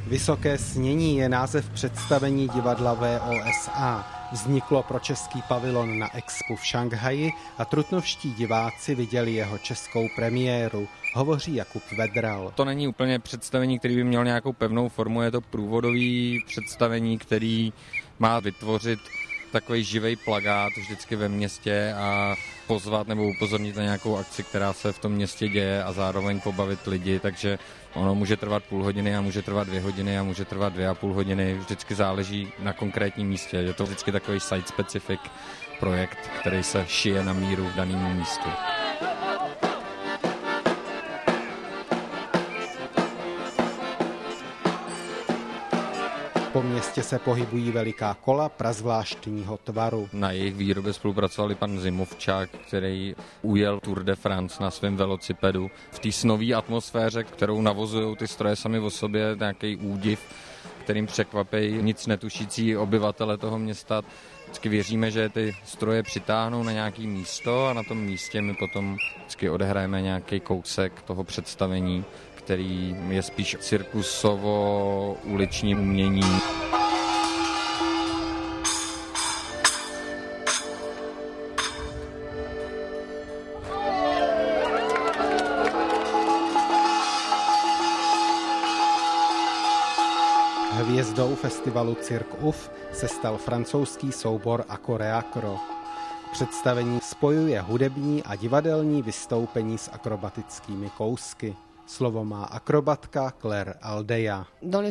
Vysoké snění je název představení divadla VOSA. Vzniklo pro český pavilon na Expu v Šanghaji a trutnovští diváci viděli jeho českou premiéru. Hovoří Jakub Vedral. To není úplně představení, který by měl nějakou pevnou formu, je to průvodový představení, který má vytvořit takový živej plakát vždycky ve městě a pozvat nebo upozornit na nějakou akci, která se v tom městě děje a zároveň pobavit lidi, takže ono může trvat půl hodiny a může trvat 2 hodiny a může trvat 2,5 hodiny, vždycky záleží na konkrétním místě. Je to vždycky takový site-specific projekt, který se šije na míru v daném místu. Po městě se pohybují veliká kola prazvláštního tvaru. Na jejich výrobě spolupracovali pan Zimovčák, který ujel Tour de France na svém velocipedu. V té snové atmosféře, kterou navozují ty stroje sami o sobě, nějaký údiv, kterým překvapí nic netušící obyvatele toho města. Vždycky věříme, že ty stroje přitáhnou na nějaké místo a na tom místě my potom vždycky odehrajeme nějaký kousek toho představení, který je spíš cirkusovo-uliční umění. Hvězdou festivalu Cirque UF se stal francouzský soubor Acroreacro. Představení spojuje hudební a divadelní vystoupení s akrobatickými kousky. Slovo má akrobatka Claire Aldeja.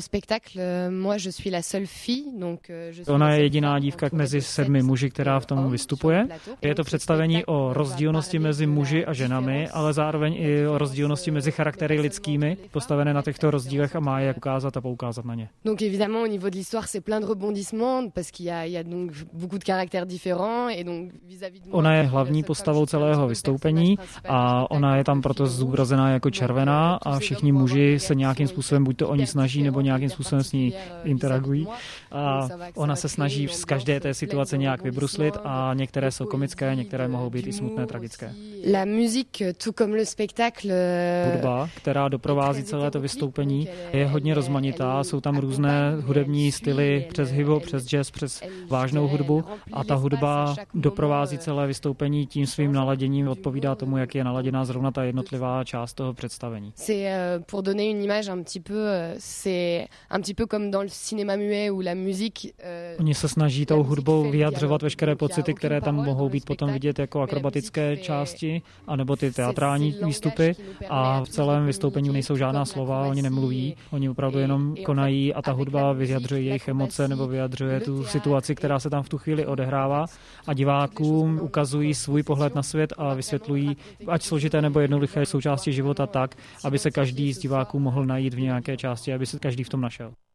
Ona je jediná dívka mezi 7 muži, která v tom vystupuje. Je to představení o rozdílnosti mezi muži a ženami, ale zároveň i o rozdílnosti mezi charaktery lidskými, postavené na těchto rozdílech a má je ukázat a poukázat na ně. Donc évidemment au niveau de l'histoire c'est plein de rebondissements parce qu'il y a donc beaucoup de caractères différents et donc vis-à-vis de Ona je hlavní postavou celého vystoupení a ona je tam proto zobrazená jako červená a všichni muži se nějakým způsobem buď to o ní snaží nebo nějakým způsobem s ní interagují a ona se snaží z každé té situace nějak vybruslit a některé jsou komické, některé mohou být i smutné, tragické. La musique tout comme le spectacle. Hudba, která doprovází celé to vystoupení, je hodně rozmanitá, jsou tam různé hudební styly přes hip-hop, přes jazz, přes vážnou hudbu a ta hudba doprovází celé vystoupení tím svým naladěním, odpovídá tomu, jak je naladěná zrovna ta jednotlivá část toho představení. C'est pour donner une image un petit peu, c'est un petit peu comme dans le cinéma muet où la musique. Oni se snaží tou hudbou vyjadřovat veškeré pocity, které tam mohou být potom vidět jako akrobatické části, anebo ty teatrální výstupy a v celém vystoupení nejsou žádná slova, oni nemluví, oni opravdu jenom konají a ta hudba vyjadřuje jejich emoce nebo vyjadřuje tu situaci, která se tam v tu chvíli odehrává a divákům ukazují svůj pohled na svět a vysvětlují, ať složité nebo jednoduché součásti života tak, aby se každý z diváků mohl najít v nějaké části, aby se každý v tom našel.